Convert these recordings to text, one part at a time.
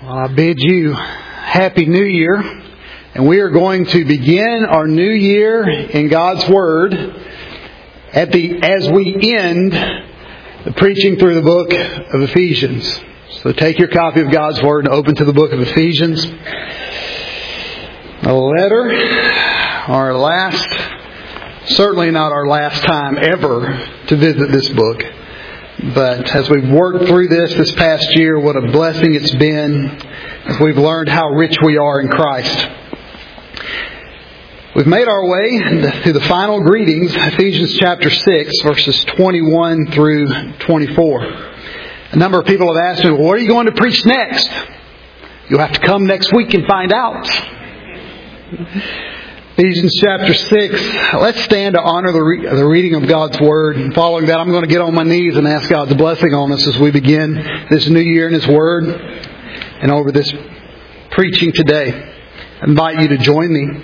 I bid you Happy New Year, and we are going to begin our new year in God's Word as we end the preaching through the book of Ephesians. So take your copy of God's Word and open to the book of Ephesians. A letter, certainly not our last time ever to visit this book. But as we've worked through this past year, what a blessing it's been as we've learned how rich we are in Christ. We've made our way to the final greetings, Ephesians chapter 6, verses 21 through 24. A number of people have asked me, well, what are you going to preach next? You'll have to come next week and find out. Ephesians chapter 6. Let's stand to honor the reading of God's Word. And following that, I'm going to get on my knees and ask God's blessing on us as we begin this new year in His Word and over this preaching today. I invite you to join me.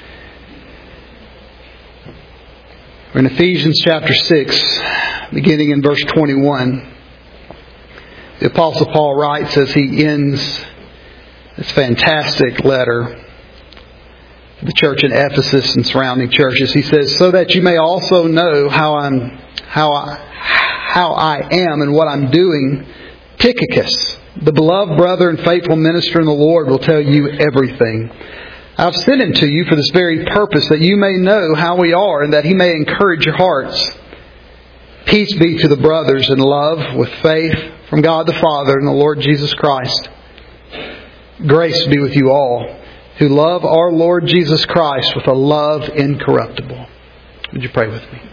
We're in Ephesians chapter 6, beginning in verse 21. The Apostle Paul writes as he ends this fantastic letter, the church in Ephesus and surrounding churches. He says, so that you may also know how I am and what I'm doing, Tychicus, the beloved brother and faithful minister in the Lord, will tell you everything. I've sent him to you for this very purpose, that you may know how we are and that he may encourage your hearts. Peace be to the brothers in love with faith from God the Father and the Lord Jesus Christ. Grace be with you all who love our Lord Jesus Christ with a love incorruptible. Would you pray with me?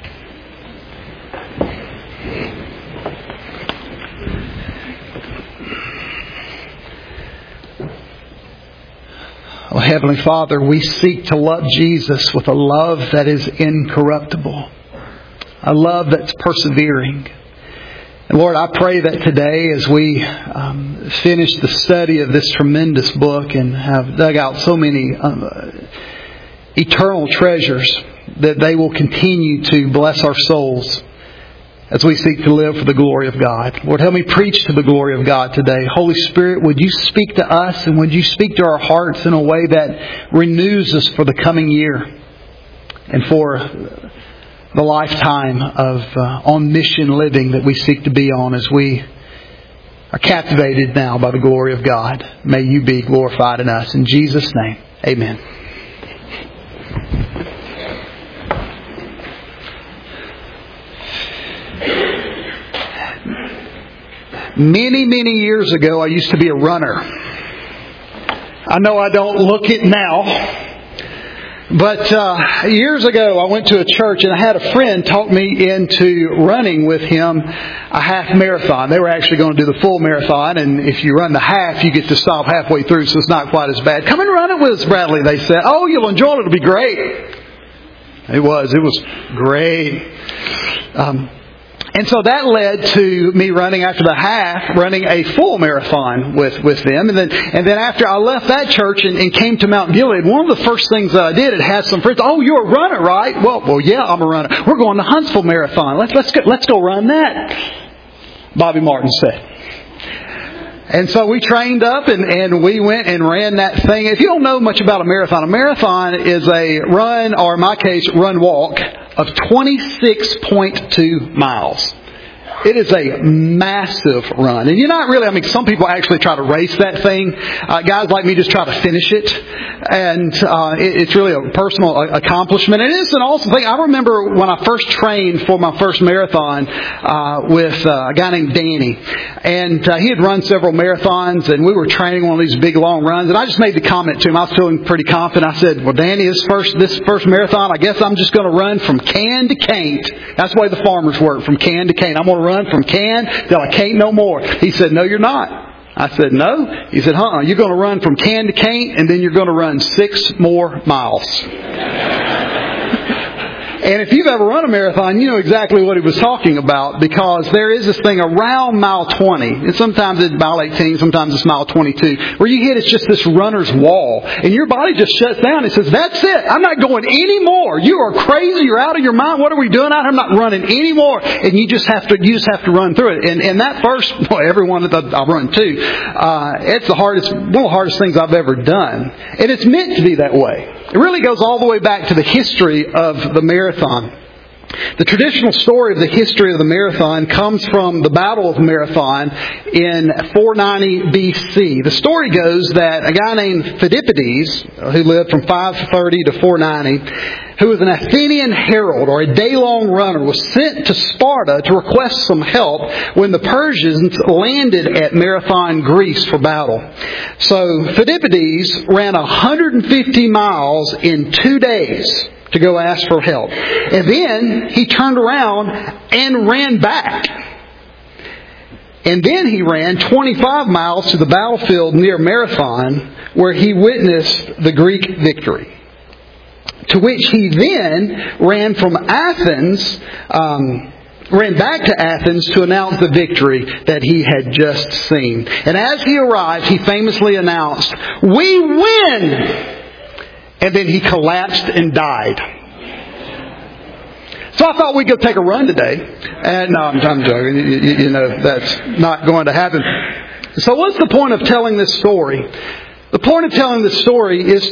Oh, Heavenly Father, we seek to love Jesus with a love that is incorruptible. A love that's persevering. And Lord, I pray that today as we finish the study of this tremendous book and have dug out so many eternal treasures, that they will continue to bless our souls as we seek to live for the glory of God. Lord, help me preach to the glory of God today. Holy Spirit, would you speak to us and would you speak to our hearts in a way that renews us for the coming year and for the lifetime of on-mission living that we seek to be on as we are captivated now by the glory of God. May you be glorified in us. In Jesus' name, amen. Many, many years ago, I used to be a runner. I know I don't look it now. But years ago, I went to a church and I had a friend talk me into running with him a half marathon. They were actually going to do the full marathon, and if you run the half, you get to stop halfway through, so it's not quite as bad. Come and run it with us, Bradley, they said. Oh, you'll enjoy it. It'll be great. It was great. And so that led to me running after the half, running a full marathon with them. And then after I left that church and came to Mount Gilead, one of the first things that I did, it had some friends. Oh, you're a runner, right? Well, yeah, I'm a runner. We're going to Huntsville Marathon. Let's go run that, Bobby Martin said. And so we trained up and we went and ran that thing. If you don't know much about a marathon is a run, or in my case, run-walk of 26.2 miles. It is a massive run. And you're not really, some people actually try to race that thing. Guys like me just try to finish it. And it's really a personal accomplishment. And it's an awesome thing. I remember when I first trained for my first marathon with a guy named Danny. And he had run several marathons, and we were training one of these big long runs. And I just made the comment to him. I was feeling pretty confident. I said, well, Danny, this first marathon, I guess I'm just going to run from can to can't. That's the way the farmers work, from can to can't. I'm going to run from can till I can't no more. He said, no, you're not. I said, no. He said, you're going to run from can to can't, and then you're going to run 6 more miles. And if you've ever run a marathon, you know exactly what he was talking about, because there is this thing around mile 20, and sometimes it's mile 18, sometimes it's mile 22, where you hit it's just this runner's wall, and your body just shuts down and says, that's it, I'm not going anymore. You are crazy, you're out of your mind, what are we doing out here? I'm not running anymore. And you just have to run through it. And that first, everyone that I've run too, it's one of the hardest things I've ever done. And it's meant to be that way. It really goes all the way back to the history of the marathon. The traditional story of the history of the marathon comes from the Battle of Marathon in 490 BC. The story goes that a guy named Phidippides, who lived from 530 to 490, who was an Athenian herald or a day-long runner, was sent to Sparta to request some help when the Persians landed at Marathon, Greece for battle. So Phidippides ran 150 miles in 2 days to go ask for help. And then he turned around and ran back. And then he ran 25 miles to the battlefield near Marathon, where he witnessed the Greek victory. To which he then ran from Athens, ran back to Athens to announce the victory that he had just seen. And as he arrived, he famously announced, "We win!" And then he collapsed and died. So I thought we'd go take a run today. And no, I'm joking. You know, that's not going to happen. So what's the point of telling this story? The point of telling this story is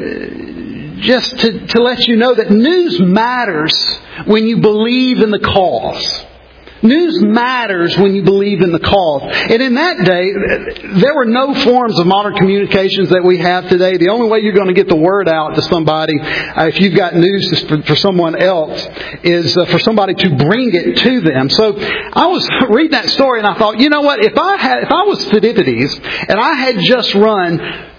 to let you know that news matters when you believe in the cause. News matters when you believe in the cause. And in that day, there were no forms of modern communications that we have today. The only way you're going to get the word out to somebody, if you've got news for someone else, is for somebody to bring it to them. So I was reading that story and I thought, you know what? If I was Phidippides and I had just run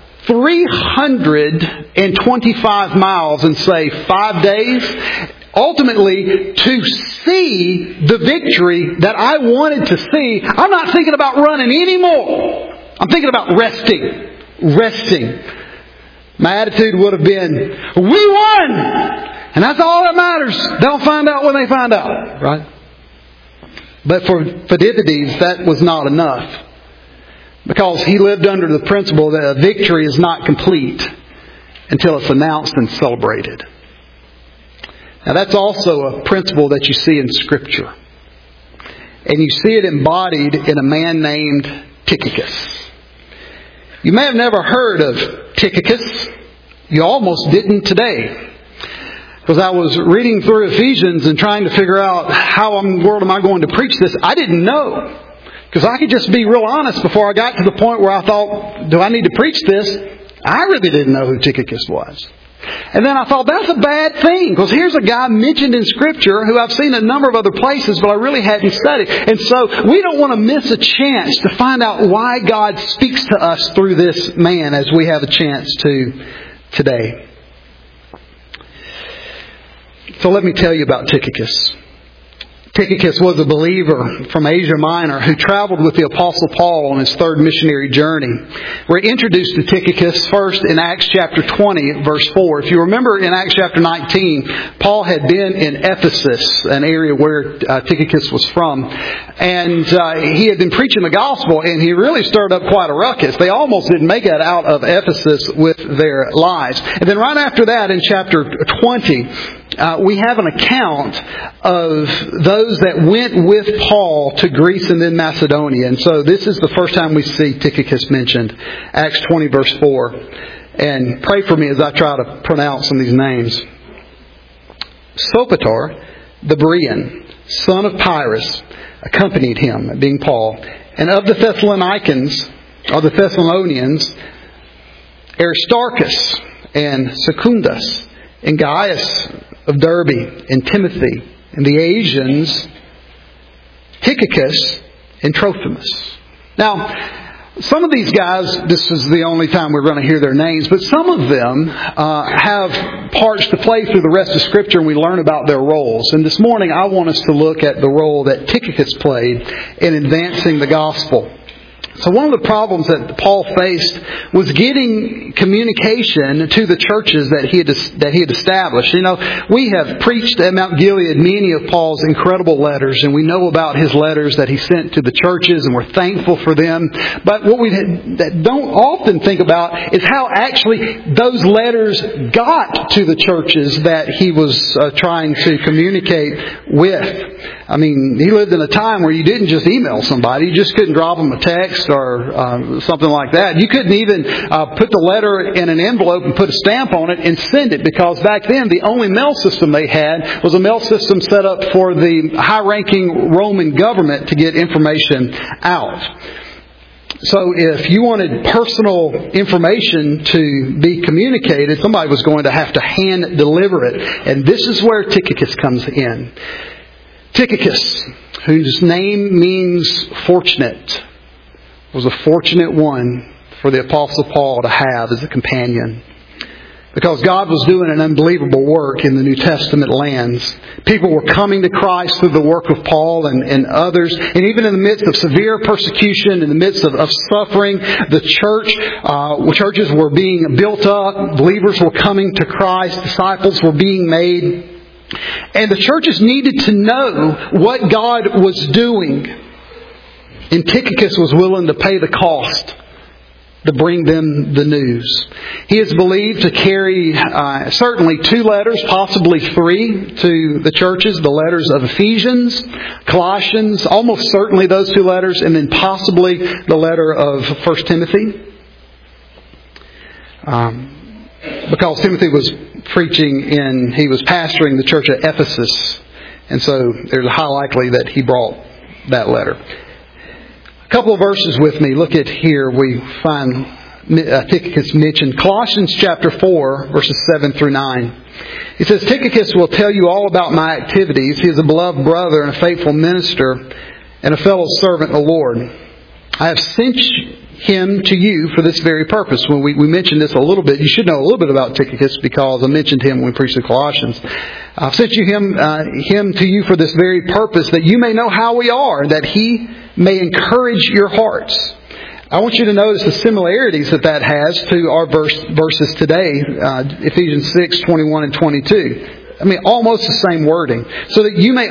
325 miles in, say, 5 days, ultimately, to see the victory that I wanted to see, I'm not thinking about running anymore. I'm thinking about resting. Resting. My attitude would have been, we won! And that's all that matters. They'll find out when they find out. Right? But for Phidippides, that was not enough. Because he lived under the principle that a victory is not complete until it's announced and celebrated. Now that's also a principle that you see in Scripture. And you see it embodied in a man named Tychicus. You may have never heard of Tychicus. You almost didn't today. Because I was reading through Ephesians and trying to figure out how in the world am I going to preach this. I didn't know. Because I could just be real honest before I got to the point where I thought, do I need to preach this? I really didn't know who Tychicus was. And then I thought, that's a bad thing, because here's a guy mentioned in Scripture who I've seen a number of other places, but I really hadn't studied. And so we don't want to miss a chance to find out why God speaks to us through this man as we have a chance to today. So let me tell you about Tychicus. Tychicus was a believer from Asia Minor who traveled with the Apostle Paul on his third missionary journey. We're introduced to Tychicus first in Acts chapter 20, verse 4. If you remember in Acts chapter 19, Paul had been in Ephesus, an area where Tychicus was from. And he had been preaching the gospel, and he really stirred up quite a ruckus. They almost didn't make it out of Ephesus with their lives. And then right after that, in chapter 20, we have an account of those that went with Paul to Greece and then Macedonia. And so this is the first time we see Tychicus mentioned. Acts 20 verse 4. And pray for me as I try to pronounce some of these names. Sopater, the Berean, son of Pyrrhus, accompanied him, being Paul. And of the Thessalonians, Aristarchus and Secundus, and Gaius of Derbe, and Timothy, and the Asians, Tychicus and Trophimus. Now, some of these guys, this is the only time we're going to hear their names, but some of them have parts to play through the rest of Scripture, and we learn about their roles. And this morning I want us to look at the role that Tychicus played in advancing the gospel. So one of the problems that Paul faced was getting communication to the churches that he had established. You know, we have preached at Mount Gilead many of Paul's incredible letters, and we know about his letters that he sent to the churches, and we're thankful for them. But what we don't often think about is how actually those letters got to the churches that he was trying to communicate with. I mean, he lived in a time where you didn't just email somebody. You just couldn't drop them a text or something like that. You couldn't even put the letter in an envelope and put a stamp on it and send it, because back then the only mail system they had was a mail system set up for the high-ranking Roman government to get information out. So if you wanted personal information to be communicated, somebody was going to have to hand deliver it. And this is where Tychicus comes in. Tychicus, whose name means fortunate, was a fortunate one for the Apostle Paul to have as a companion. Because God was doing an unbelievable work in the New Testament lands. People were coming to Christ through the work of Paul and others. And even in the midst of severe persecution, in the midst of suffering, the churches were being built up. Believers were coming to Christ. Disciples were being made. And the churches needed to know what God was doing. And Tychicus was willing to pay the cost to bring them the news. He is believed to carry certainly 2 letters, possibly 3, to the churches. The letters of Ephesians, Colossians, almost certainly those 2 letters, and then possibly the letter of 1 Timothy. Because Timothy was he was pastoring the church at Ephesus. And so there's a high likelihood that he brought that letter. A couple of verses with me. Look at here. We find Tychicus mentioned. Colossians chapter 4, verses 7 through 9. He says, Tychicus will tell you all about my activities. He is a beloved brother and a faithful minister and a fellow servant of the Lord. I have sent him to you for this very purpose. When we mentioned this a little bit, you should know a little bit about Tychicus because I mentioned him when we preached the Colossians. I've sent him to you for this very purpose, that you may know how we are, that he may encourage your hearts. I want you to notice the similarities that has to our verses today, Ephesians 6, 21 and 22. I mean, almost the same wording. So that you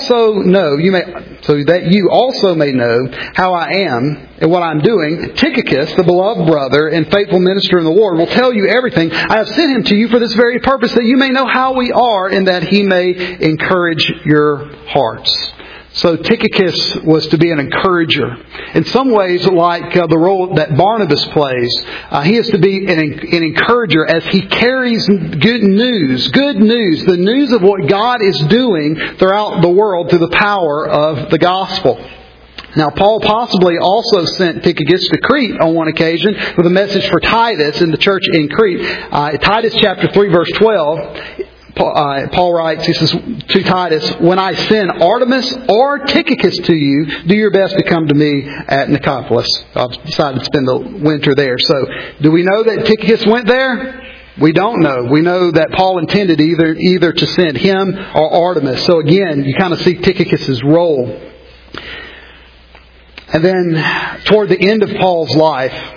also may know how I am and what I'm doing. Tychicus, the beloved brother and faithful minister in the Lord, will tell you everything. I have sent him to you for this very purpose, that you may know how we are and that he may encourage your hearts. So Tychicus was to be an encourager. In some ways, like the role that Barnabas plays, he is to be an encourager as he carries good news, the news of what God is doing throughout the world through the power of the gospel. Now, Paul possibly also sent Tychicus to Crete on one occasion with a message for Titus in the church in Crete. Titus chapter 3, verse 12. Paul writes, he says to Titus, when I send Artemis or Tychicus to you, do your best to come to me at Nicopolis. I've decided to spend the winter there. So, do we know that Tychicus went there? We don't know. We know that Paul intended either to send him or Artemis. So again, you kind of see Tychicus' role. And then, toward the end of Paul's life,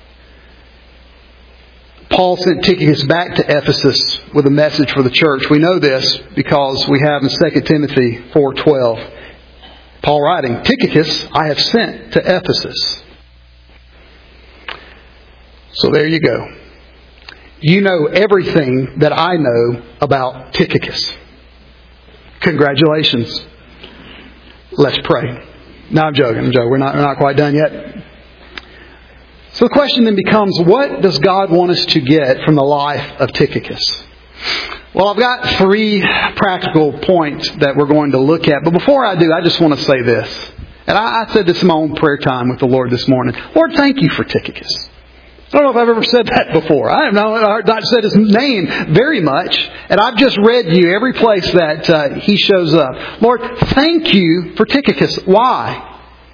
Paul sent Tychicus back to Ephesus with a message for the church. We know this because we have in 2 Timothy 4:12. Paul writing, Tychicus I have sent to Ephesus. So there you go. You know everything that I know about Tychicus. Congratulations. Let's pray. No, I'm joking. We're not quite done yet. So the question then becomes, what does God want us to get from the life of Tychicus? Well, I've got 3 practical points that we're going to look at. But before I do, I just want to say this. And I said this in my own prayer time with the Lord this morning. Lord, thank you for Tychicus. I don't know if I've ever said that before. I have not said his name very much. And I've just read you every place that he shows up. Lord, thank you for Tychicus. Why?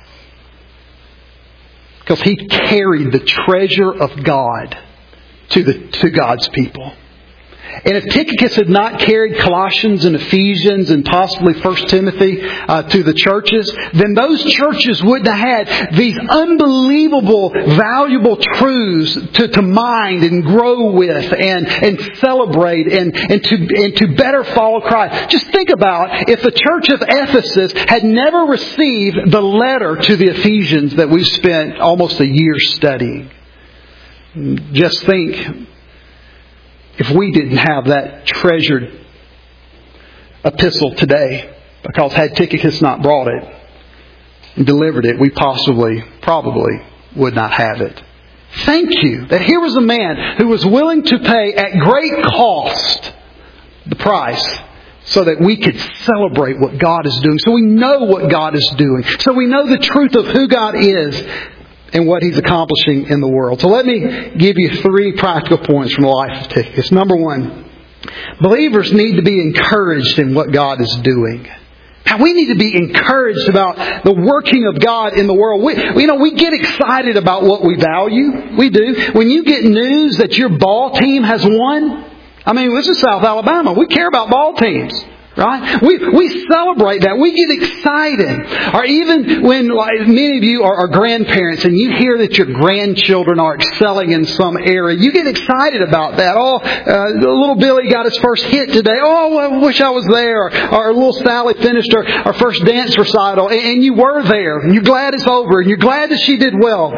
Because he carried the treasure of God to God's people. And if Tychicus had not carried Colossians and Ephesians and possibly 1 Timothy to the churches, then those churches wouldn't have had these unbelievable, valuable truths to mind and grow with and celebrate and to better follow Christ. Just think about if the church of Ephesus had never received the letter to the Ephesians that we've spent almost a year studying. Just think if we didn't have that treasured epistle today, because had Tychicus not brought it and delivered it, we probably would not have it. Thank you that here was a man who was willing to pay at great cost the price so that we could celebrate what God is doing. So we know what God is doing. So we know the truth of who God is and what He's accomplishing in the world. So let me give you 3 practical points from the life of Tychicus. Number 1, believers need to be encouraged in what God is doing. Now, we need to be encouraged about the working of God in the world. We get excited about what we value. We do. When you get news that your ball team has won, this is South Alabama. We care about ball teams. Right? We celebrate that. We get excited. Or even when many of you are grandparents and you hear that your grandchildren are excelling in some area, you get excited about that. Little Billy got his first hit today. Oh, I wish I was there. Or little Sally finished her first dance recital and you were there. And you're glad it's over and you're glad that she did well.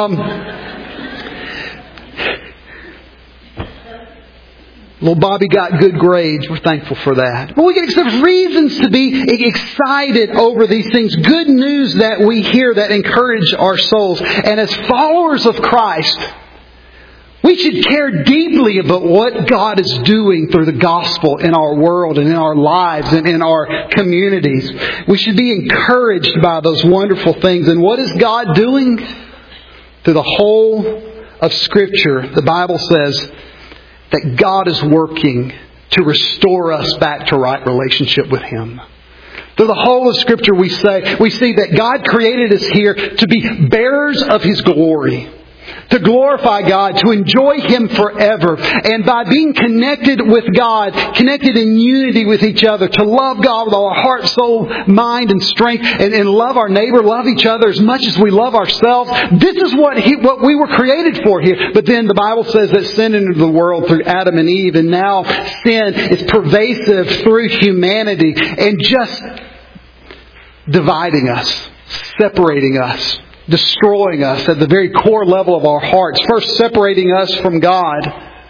Little Bobby got good grades. We're thankful for that. But there's reasons to be excited over these things. Good news that we hear that encourage our souls. And as followers of Christ, we should care deeply about what God is doing through the gospel in our world and in our lives and in our communities. We should be encouraged by those wonderful things. And what is God doing? Through the whole of Scripture, the Bible says that God is working to restore us back to right relationship with Him. Through the whole of Scripture we see that God created us here to be bearers of His glory. To glorify God, to enjoy Him forever. And by being connected with God, connected in unity with each other, to love God with all our heart, soul, mind, and strength, and love our neighbor, love each other as much as we love ourselves. This is what we were created for here. But then the Bible says that sin entered the world through Adam and Eve, and now sin is pervasive through humanity and just dividing us, separating us, destroying us at the very core level of our hearts. First, separating us from God.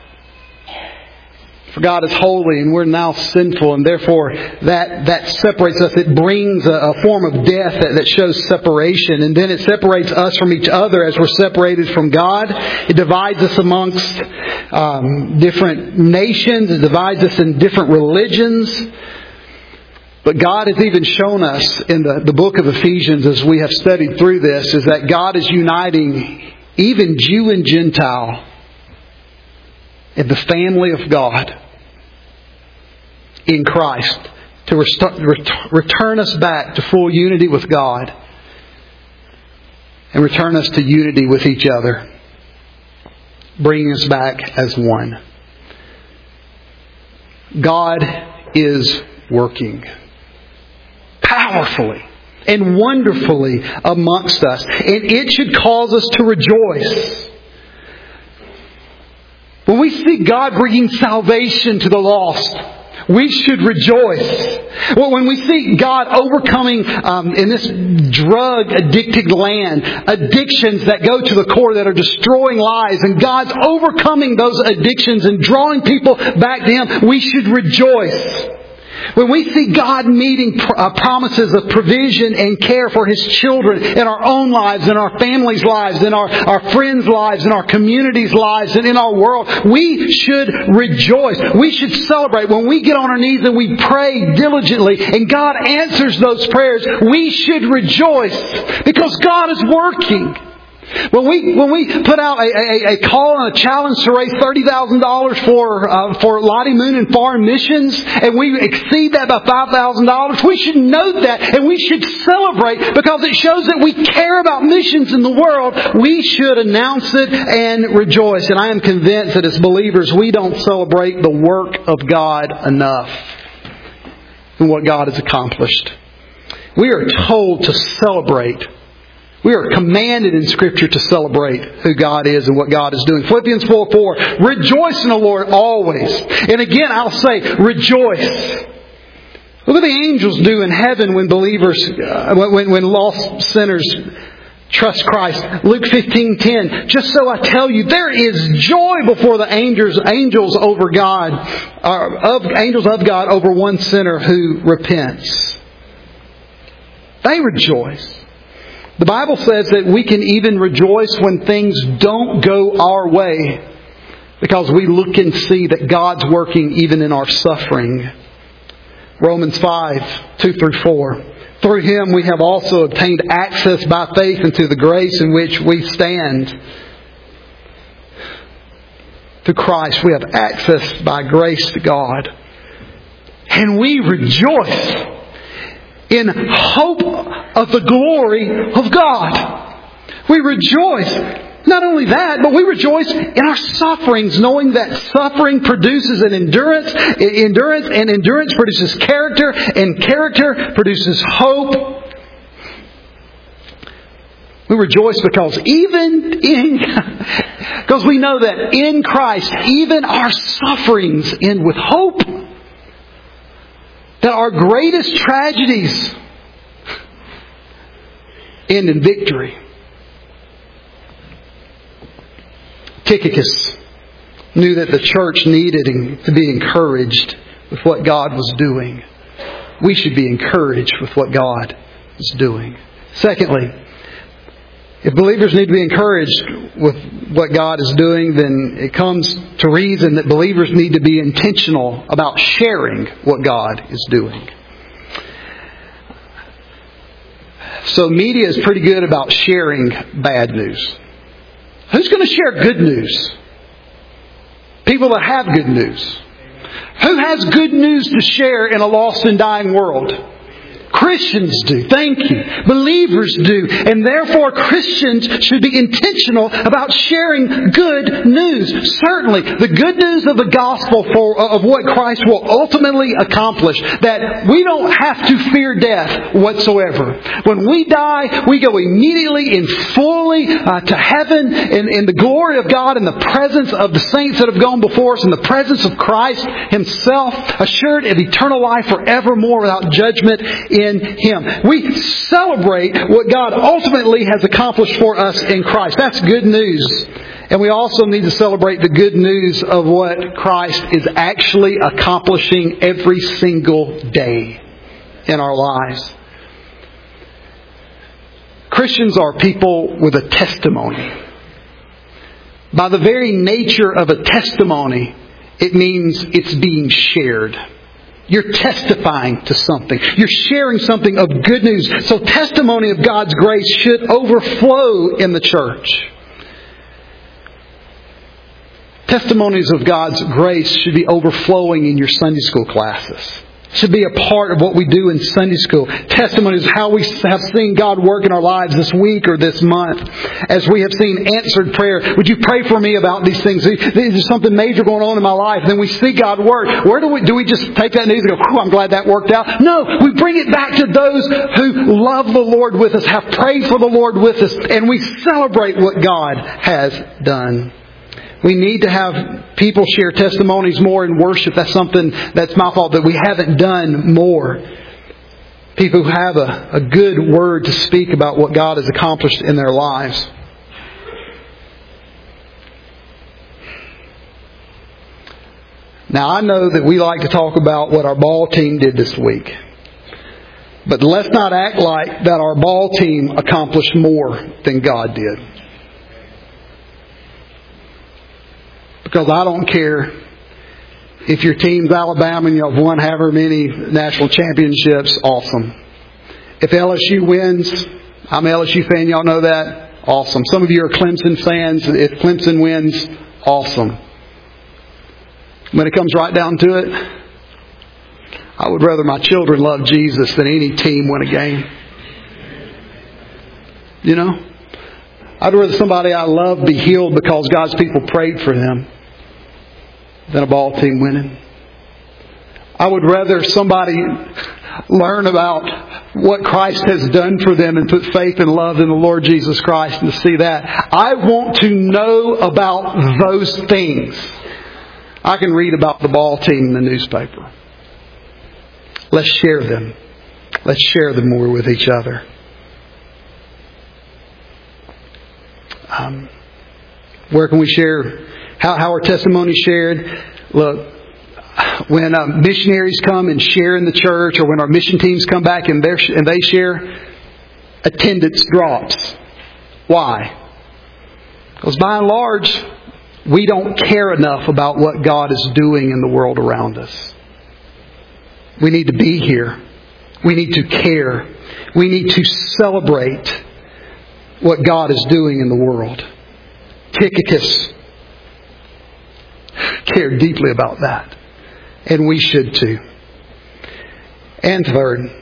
For God is holy and we're now sinful, and therefore that separates us. It brings a form of death that shows separation. And then it separates us from each other as we're separated from God. It divides us amongst different nations. It divides us in different religions. But God has even shown us in the book of Ephesians, as we have studied through this, is that God is uniting even Jew and Gentile in the family of God in Christ to return us back to full unity with God and return us to unity with each other, bringing us back as one. God is working powerfully and wonderfully amongst us. And it should cause us to rejoice. When we see God bringing salvation to the lost, we should rejoice. Well, when we see God overcoming in this drug-addicted land, addictions that go to the core that are destroying lives, and God's overcoming those addictions and drawing people back to Him, we should rejoice. When we see God meeting promises of provision and care for His children in our own lives, in our families' lives, in our friends' lives, in our communities' lives, and in our world, we should rejoice. We should celebrate. When we get on our knees and we pray diligently and God answers those prayers, we should rejoice because God is working. When we put out a call and a challenge to raise $30,000 for Lottie Moon and foreign missions, and we exceed that by $5,000, we should note that and we should celebrate because it shows that we care about missions in the world. We should announce it and rejoice. And I am convinced that as believers, we don't celebrate the work of God enough and what God has accomplished. We are told to celebrate. We are commanded in Scripture to celebrate who God is and what God is doing. Philippians 4:4, rejoice in the Lord always. And again, I'll say, rejoice. Look what the angels do in heaven when believers, when lost sinners trust Christ. Luke 15:10, just so I tell you, there is joy before the angels over God, angels of God over one sinner who repents. They rejoice. The Bible says that we can even rejoice when things don't go our way because we look and see that God's working even in our suffering. Romans 5:2-4. Through Him we have also obtained access by faith into the grace in which we stand. Through Christ we have access by grace to God. And we rejoice in hope of the glory of God. We rejoice. Not only that, but we rejoice in our sufferings, knowing that suffering produces an endurance, and endurance produces character, and character produces hope. We rejoice because because we know that in Christ, even our sufferings end with hope. That our greatest tragedies end in victory. Tychicus knew that the church needed to be encouraged with what God was doing. We should be encouraged with what God is doing. Secondly, if believers need to be encouraged with what God is doing, then it comes to reason that believers need to be intentional about sharing what God is doing. So media is pretty good about sharing bad news. Who's going to share good news? People that have good news. Who has good news to share in a lost and dying world? Christians do. Thank you. Believers do. And therefore Christians should be intentional about sharing good news. Certainly, the good news of the gospel of what Christ will ultimately accomplish. That we don't have to fear death whatsoever. When we die, we go immediately and fully to heaven in the glory of God, in the presence of the saints that have gone before us, in the presence of Christ Himself, assured of eternal life forevermore without judgment in Him. We celebrate what God ultimately has accomplished for us in Christ. That's good news. And we also need to celebrate the good news of what Christ is actually accomplishing every single day in our lives. Christians are people with a testimony. By the very nature of a testimony, it means it's being shared. You're testifying to something. You're sharing something of good news. So testimony of God's grace should overflow in the church. Testimonies of God's grace should be overflowing in your Sunday school classes. Should be a part of what we do in Sunday school. Testimonies of how we have seen God work in our lives this week or this month. As we have seen answered prayer. Would you pray for me about these things? There's something major going on in my life. Then we see God work. Where do we just take that news and go, I'm glad that worked out? No, we bring it back to those who love the Lord with us, have prayed for the Lord with us, and we celebrate what God has done. We need to have people share testimonies more in worship. That's something that's my fault that we haven't done more. People who have a good word to speak about what God has accomplished in their lives. Now I know that we like to talk about what our ball team did this week. But let's not act like that our ball team accomplished more than God did. Because I don't care if your team's Alabama and you've won however many national championships, awesome. If LSU wins, I'm an LSU fan, y'all know that. Awesome. Some of you are Clemson fans. If Clemson wins, awesome. When it comes right down to it, I would rather my children love Jesus than any team win a game. You know? I'd rather somebody I love be healed because God's people prayed for them than a ball team winning. I would rather somebody learn about what Christ has done for them and put faith and love in the Lord Jesus Christ and to see that. I want to know about those things. I can read about the ball team in the newspaper. Let's share them. Let's share them more with each other. Where can we share? How are testimonies shared? Look, when missionaries come and share in the church, or when our mission teams come back and they share, attendance drops. Why? Because by and large, we don't care enough about what God is doing in the world around us. We need to be here. We need to care. We need to celebrate what God is doing in the world. Tychicus cared deeply about that. And we should too. And third,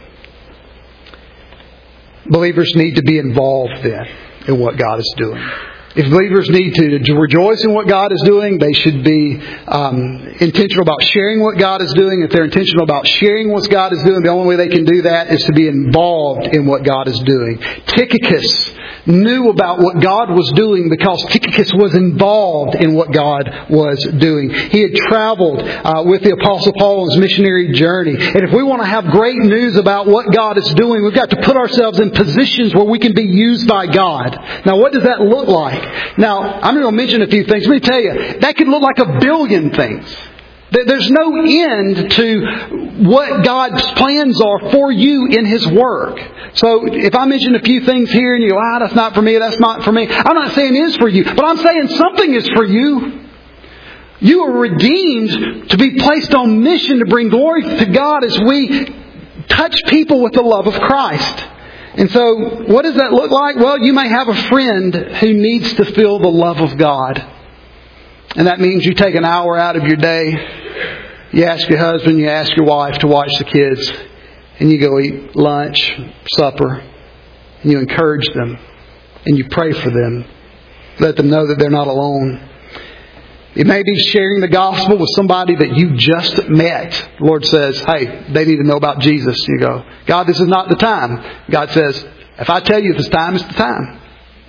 believers need to be involved then in what God is doing. If believers need to rejoice in what God is doing, they should be intentional about sharing what God is doing. If they're intentional about sharing what God is doing, the only way they can do that is to be involved in what God is doing. Tychicus knew about what God was doing because Tychicus was involved in what God was doing. He had traveled with the Apostle Paul on his missionary journey. And if we want to have great news about what God is doing, we've got to put ourselves in positions where we can be used by God. Now, what does that look like? Now, I'm going to mention a few things. Let me tell you, that could look like a billion things. There's no end to what God's plans are for you in His work. So if I mention a few things here and you go, that's not for me, that's not for me. I'm not saying it is for you, but I'm saying something is for you. You are redeemed to be placed on mission to bring glory to God as we touch people with the love of Christ. And so what does that look like? Well, you may have a friend who needs to feel the love of God. And that means you take an hour out of your day, you ask your husband, you ask your wife to watch the kids, and you go eat lunch, supper, and you encourage them, and you pray for them. Let them know that they're not alone. It may be sharing the gospel with somebody that you just met. The Lord says, hey, they need to know about Jesus. You go, God, this is not the time. God says, if I tell you it's time, it's the time.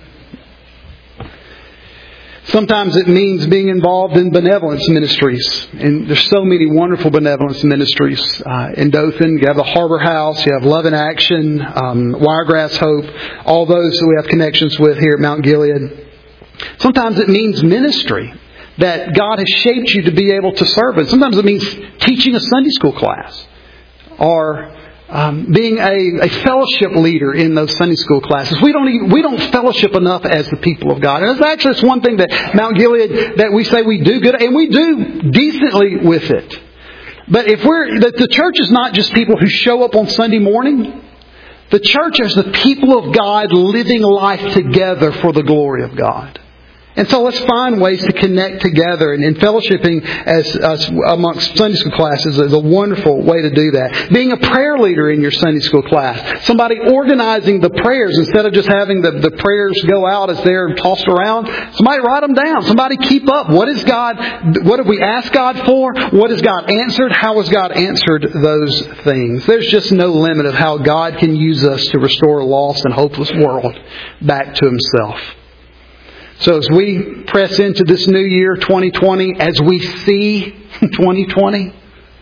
Sometimes it means being involved in benevolence ministries. And there's so many wonderful benevolence ministries in Dothan. You have the Harbor House, you have Love in Action, Wiregrass Hope, all those that we have connections with here at Mount Gilead. Sometimes it means ministry that God has shaped you to be able to serve in. Sometimes it means teaching a Sunday school class or being a fellowship leader in those Sunday school classes. We don't fellowship enough as the people of God. And it's one thing that Mount Gilead, that we say we do good, and we do decently with it. But the church is not just people who show up on Sunday morning. The church is the people of God living life together for the glory of God. And so let's find ways to connect together, and fellowshipping as amongst Sunday school classes is a wonderful way to do that. Being a prayer leader in your Sunday school class. Somebody organizing the prayers instead of just having the prayers go out as they're tossed around. Somebody write them down. Somebody keep up. What have we asked God for? What has God answered? How has God answered those things? There's just no limit of how God can use us to restore a lost and hopeless world back to Himself. So as we press into this new year, 2020, as we see 2020,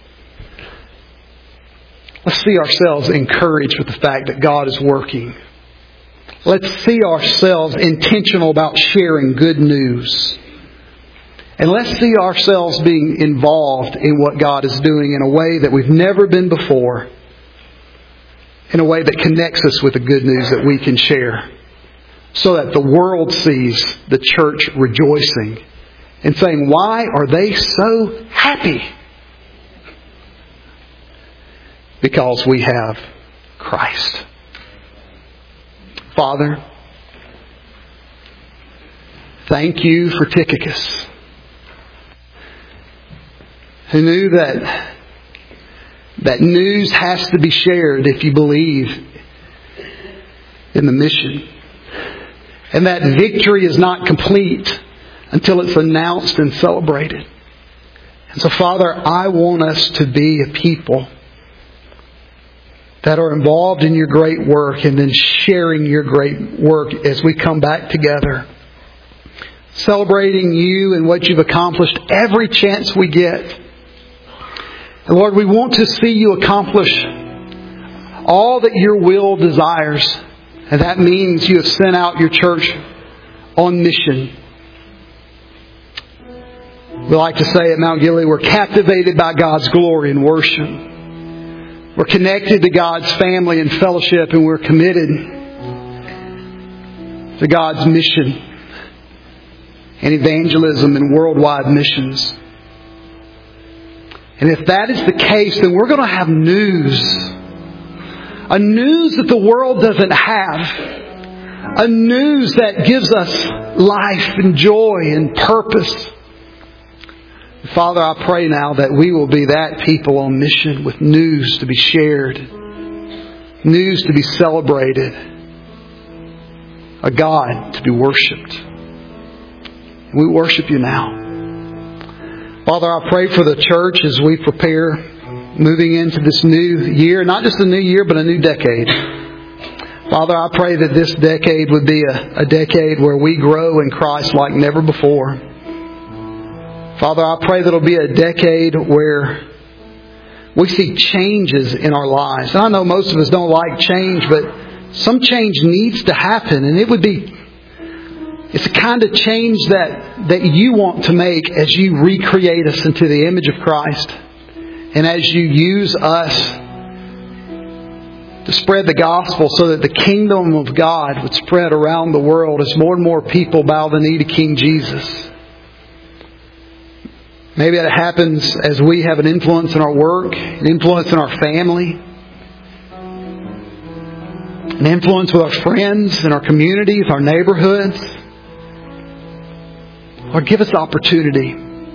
let's see ourselves encouraged with the fact that God is working. Let's see ourselves intentional about sharing good news. And let's see ourselves being involved in what God is doing in a way that we've never been before, in a way that connects us with the good news that we can share. So that the world sees the church rejoicing and saying, why are they so happy? Because we have Christ. Father, Thank you for Tychicus, who knew that news has to be shared if you believe in the mission. And that victory is not complete until it's announced and celebrated. And so, Father, I want us to be a people that are involved in your great work and then sharing your great work as we come back together. Celebrating you and what you've accomplished every chance we get. And Lord, we want to see you accomplish all that your will desires. And that means you have sent out your church on mission. We like to say at Mount Gilead, we're captivated by God's glory and worship. We're connected to God's family and fellowship, and we're committed to God's mission and evangelism and worldwide missions. And if that is the case, then we're going to have news. A news that the world doesn't have. A news that gives us life and joy and purpose. Father, I pray now that we will be that people on mission with news to be shared. News to be celebrated. A God to be worshipped. We worship you now. Father, I pray for the church as we prepare moving into this new year. Not just a new year, but a new decade. Father, I pray that this decade would be a decade where we grow in Christ like never before. Father, I pray that it'll be a decade where we see changes in our lives. And I know most of us don't like change, but some change needs to happen. And it's the kind of change that you want to make as you recreate us into the image of Christ. And as you use us to spread the gospel so that the kingdom of God would spread around the world as more and more people bow the knee to King Jesus. Maybe that happens as we have an influence in our work, an influence in our family, an influence with our friends, in our communities, our neighborhoods. Lord, give us opportunity.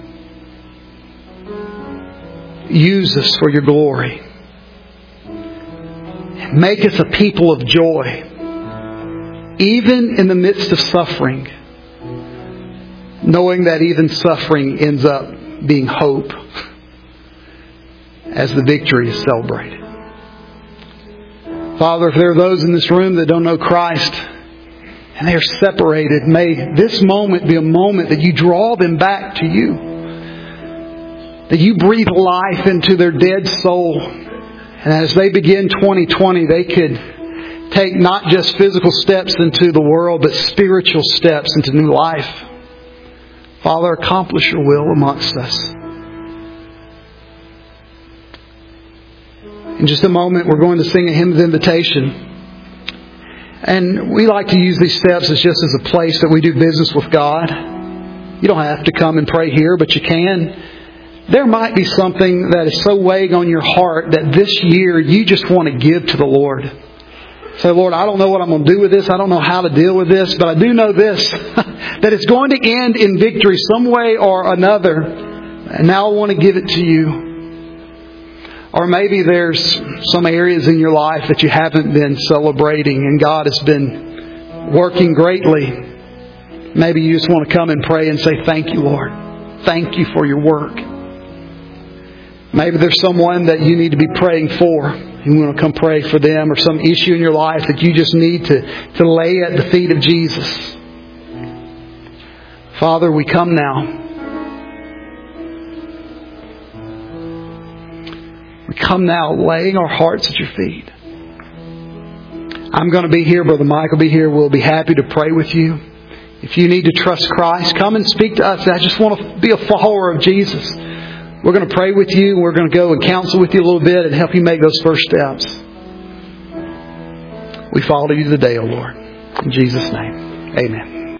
Use us for your glory. Make us a people of joy, even in the midst of suffering, knowing that even suffering ends up being hope as the victory is celebrated. Father, if there are those in this room that don't know Christ and they are separated, may this moment be a moment that you draw them back to you. That you breathe life into their dead soul. And as they begin 2020, they could take not just physical steps into the world, but spiritual steps into new life. Father, accomplish your will amongst us. In just a moment, we're going to sing a hymn of invitation. And we like to use these steps as just as a place that we do business with God. You don't have to come and pray here, but you can. There might be something that is so weighing on your heart that this year you just want to give to the Lord. Say, Lord, I don't know what I'm going to do with this. I don't know how to deal with this. But I do know this, that it's going to end in victory some way or another. And now I want to give it to you. Or maybe there's some areas in your life that you haven't been celebrating and God has been working greatly. Maybe you just want to come and pray and say, thank you, Lord. Thank you for your work. Maybe there's someone that you need to be praying for. You want to come pray for them, or some issue in your life that you just need to lay at the feet of Jesus. Father, we come now. We come now laying our hearts at your feet. I'm going to be here. Brother Mike will be here. We'll be happy to pray with you. If you need to trust Christ, come and speak to us. I just want to be a follower of Jesus. We're going to pray with you. We're going to go and counsel with you a little bit and help you make those first steps. We follow you today, O Lord. In Jesus' name, amen.